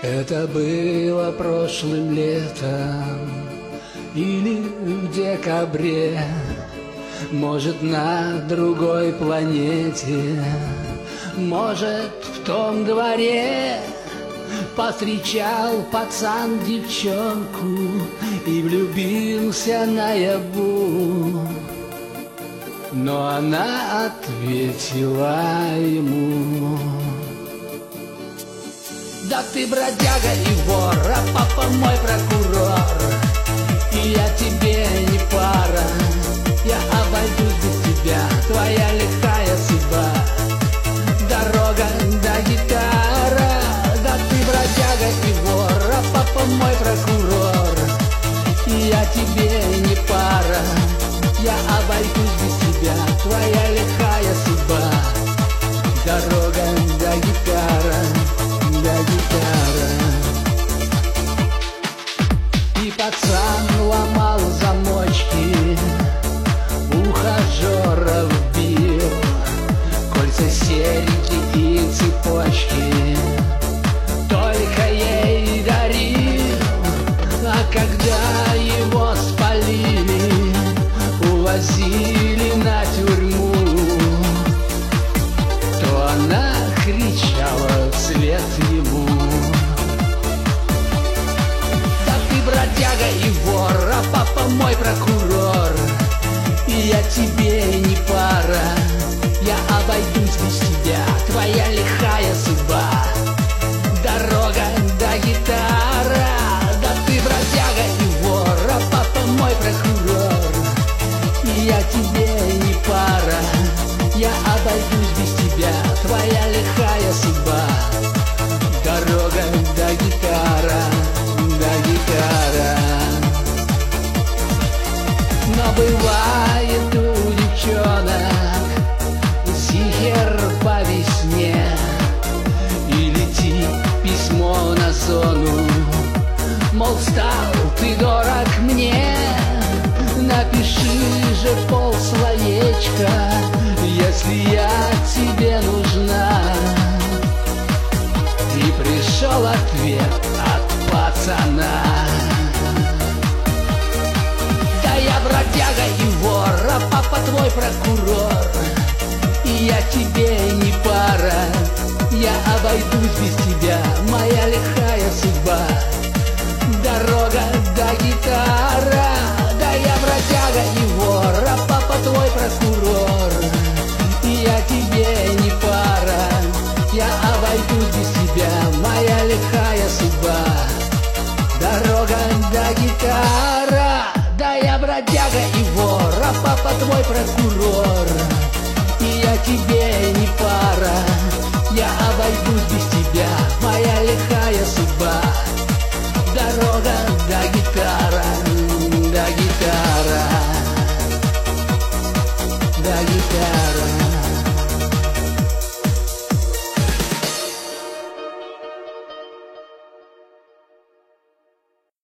Это было прошлым летом или в декабре, может, на другой планете, может, в том дворе. Повстречал пацан девчонку и влюбился наяву, но она ответила ему: да ты бродяга и вор, а папа мой прокурор, и я тебе не пара, я обойдусь без тебя, твоя лихая судьба, дорога до гитара. Да ты бродяга и вор, а папа мой прокурор, и я тебе не пара, я обойдусь без тебя, твоя лихая судьба, дорога до гитара, до гитара. И пацан ломал замочки, ухажеров бил, кольца, серьги и цепочки только ей дарил. А когда его спалили, увозили на тюрьму, то она кричала вслед ему: да ты бродяга и вор, а папа мой прокурор, и я тебе не пара, я обойдусь без тебя, твоя лихая судьба, дорога до гитара. Да ты бродяга и вор, а папа мой прокурор, и я тебе не пара, я обойдусь без тебя, твоя лихая судьба, дорога до гитара, до гитара. Но бывает у девчонок сихер по весне, и летит письмо на зону, мол, стал ты дорог мне, напиши же полслоечка, если я тебе нужна. И пришел ответ от пацана: да я бродяга и вор, а папа твой прокурор, и я тебе не пара, я обойдусь без тебя, моя лихая судьба, дорога до гитара. Да я бродяга и вор, а папа твой прокурор, и я тебе не пара, я обойдусь без тебя, моя лихая судьба, дорога до гитара. Да я бродяга и вор, а папа твой прокурор, и я тебе не пара, я обойдусь без тебя, моя лихая судьба, дорога до гитара, до гитара, до гитара.